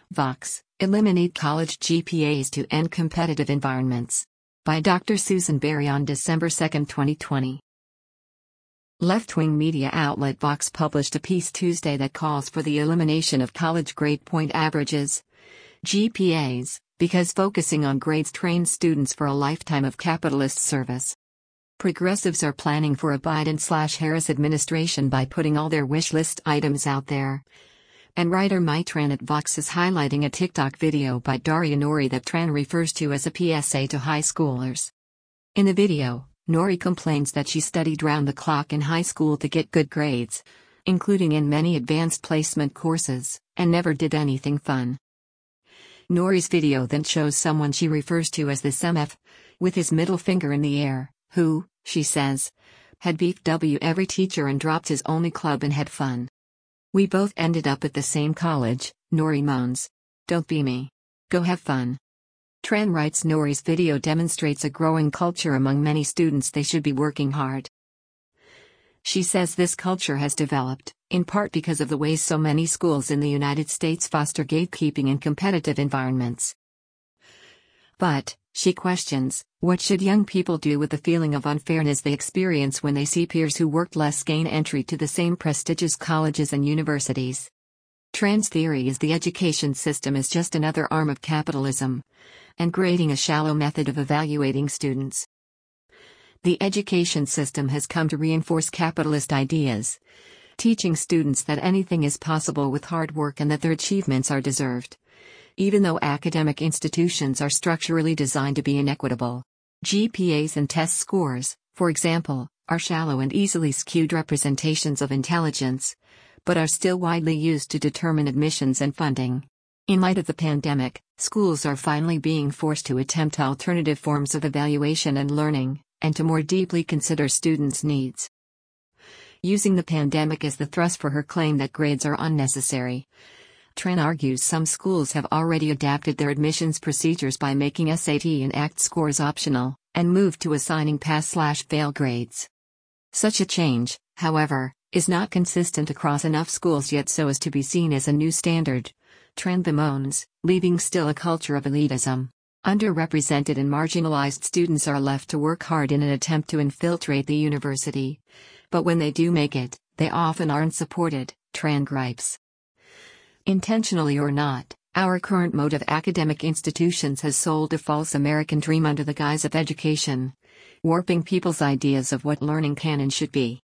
Vox, Eliminate College GPAs to End Competitive Environments. By Dr. Susan Berry on December 2, 2020. Left-wing media outlet Vox published a piece Tuesday that calls for the elimination of college grade point averages, GPAs, because focusing on grades trains students for a lifetime of capitalist service. Progressives are planning for a Biden/Harris administration by putting all their wish list items out there. And writer Mai Tran at Vox is highlighting a TikTok video by Darya Nouri that Tran refers to as a PSA to high schoolers. In the video, Nouri complains that she studied round the clock in high school to get good grades, including in many advanced placement courses, and never did anything fun. Nouri's video then shows someone she refers to as this MF, with his middle finger in the air, who, she says, had beefed W every teacher and dropped his only club and had fun. We both ended up at the same college, Nouri moans. Don't be me. Go have fun. Tran writes Nouri's video demonstrates a growing culture among many students they should be working hard. She says this culture has developed, in part because of the ways so many schools in the United States foster gatekeeping in competitive environments. But, she questions, what should young people do with the feeling of unfairness they experience when they see peers who worked less gain entry to the same prestigious colleges and universities? Tran's theory is the education system is just another arm of capitalism, and grading a shallow method of evaluating students. The education system has come to reinforce capitalist ideas, teaching students that anything is possible with hard work and that their achievements are deserved, even though academic institutions are structurally designed to be inequitable. GPAs and test scores, for example, are shallow and easily skewed representations of intelligence, but are still widely used to determine admissions and funding. In light of the pandemic, schools are finally being forced to attempt alternative forms of evaluation and learning, and to more deeply consider students' needs. Using the pandemic as the thrust for her claim that grades are unnecessary, Tran argues some schools have already adapted their admissions procedures by making SAT and ACT scores optional, and moved to assigning pass/fail grades. Such a change, however, is not consistent across enough schools yet so as to be seen as a new standard, Tran bemoans, leaving still a culture of elitism. Underrepresented and marginalized students are left to work hard in an attempt to infiltrate the university. But when they do make it, they often aren't supported, Tran gripes. Intentionally or not, our current mode of academic institutions has sold a false American dream under the guise of education, warping people's ideas of what learning can and should be.